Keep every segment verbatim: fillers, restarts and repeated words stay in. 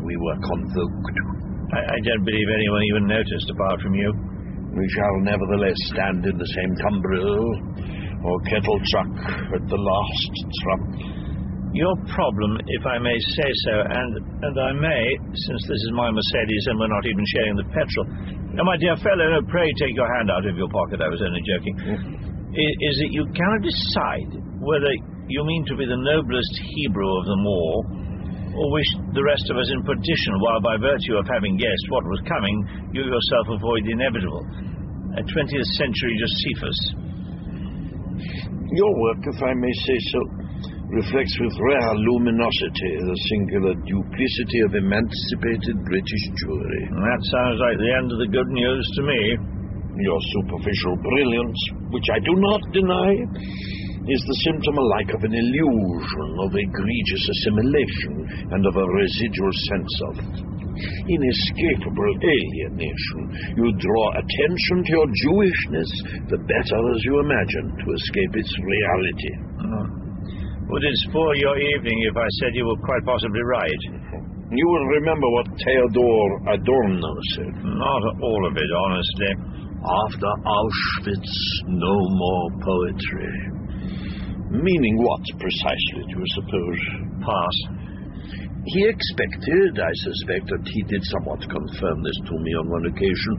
we were convoked. I, I don't believe anyone even noticed apart from you. We shall nevertheless stand in the same tumbril or kettle truck at the last trump. Your problem, if I may say so, and and I may, since this is my Mercedes and we're not even sharing the petrol. Now, my dear fellow, no, pray take your hand out of your pocket. I was only joking. Mm. Is, is that you cannot decide whether you mean to be the noblest Hebrew of them all, or wish the rest of us in perdition, while by virtue of having guessed what was coming, you yourself avoid the inevitable. A twentieth century Josephus. Your work, if I may say so, reflects with rare luminosity the singular duplicity of emancipated British Jewry. That sounds like the end of the good news to me. Your superficial brilliance, which I do not deny, is the symptom alike of an illusion, of egregious assimilation, and of a residual sense of inescapable alienation. You draw attention to your Jewishness the better as you imagine to escape its reality. Oh. Would it spoil your evening if I said you were quite possibly right? You will remember what Theodor Adorno said. Not all of it, honestly. After Auschwitz, no more poetry. Meaning what, precisely, do you suppose? Pass. He expected, I suspect, and he did somewhat confirm this to me on one occasion,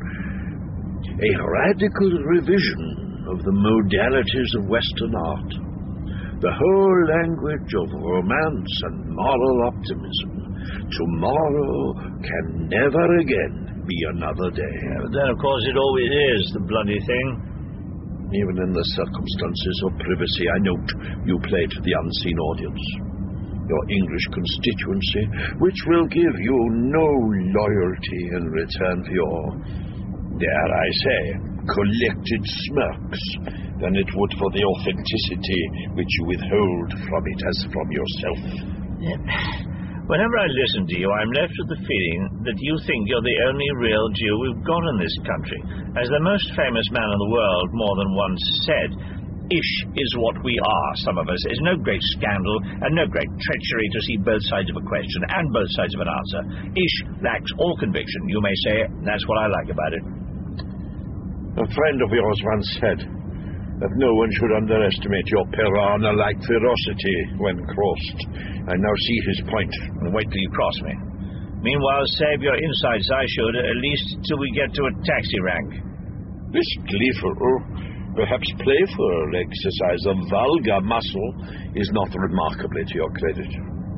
a radical revision of the modalities of Western art. The whole language of romance and moral optimism. Tomorrow can never again be another day. Yeah, but then, of course, it always is the bloody thing. Even in the circumstances of privacy, I note you play to the unseen audience. Your English constituency, which will give you no loyalty in return for your, dare I say, collected smirks, than it would for the authenticity which you withhold from it as from yourself. Yeah. Whenever I listen to you, I'm left with the feeling that you think you're the only real Jew we've got in this country. As the most famous man in the world more than once said, ish is what we are, some of us. There's no great scandal and no great treachery to see both sides of a question and both sides of an answer. Ish lacks all conviction, you may say. That's what I like about it. A friend of yours once said that no one should underestimate your piranha-like ferocity when crossed. I now see his point. Wait till you cross me. Meanwhile, save your insides, I should, at least till we get to a taxi rank. This gleeful, perhaps playful exercise of vulgar muscle is not remarkably to your credit.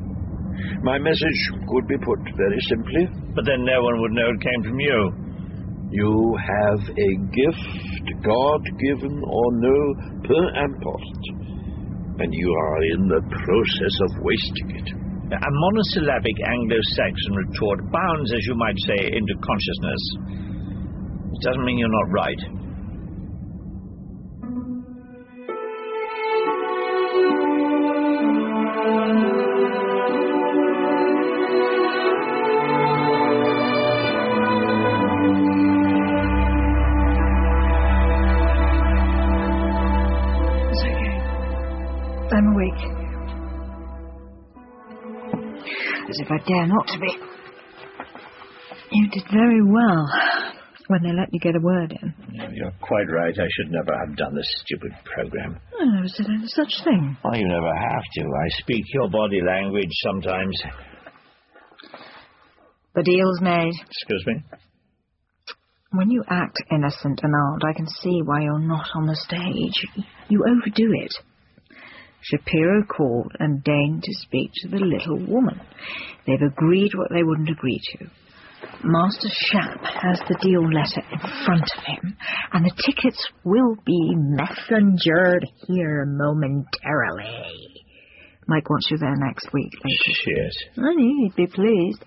My message could be put very simply. But then no one would know it came from you. You have a gift, God-given or no, per import, and you are in the process of wasting it. A monosyllabic Anglo-Saxon retort bounds, as you might say, into consciousness. It doesn't mean you're not right. I'm awake. As if I dare not to be. You did very well when they let you get a word in. You're quite right. I should never have done this stupid program. I never said any such thing. Oh, you never have to. I speak your body language sometimes. The deal's made. Excuse me? When you act innocent and odd, I can see why you're not on the stage. You overdo it. Shapiro called and deigned to speak to the little woman. They've agreed what they wouldn't agree to. Master Shap has the deal letter in front of him, and the tickets will be messengered here momentarily. Mike wants you there next week, later. Shit. I knew he'd be pleased.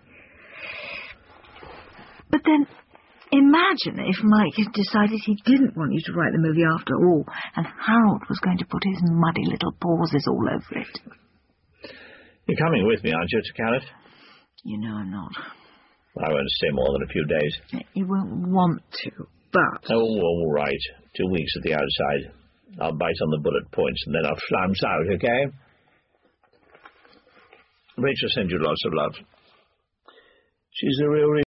But then, imagine if Mike had decided he didn't want you to write the movie after all, and Harold was going to put his muddy little pauses all over it. You're coming with me, aren't you, to Carrot? You know I'm not. I won't stay more than a few days. You won't want to, but... Oh, all right. Two weeks at the outside. I'll bite on the bullet points, and then I'll flounce out, okay? Rachel send you lots of love. She's a real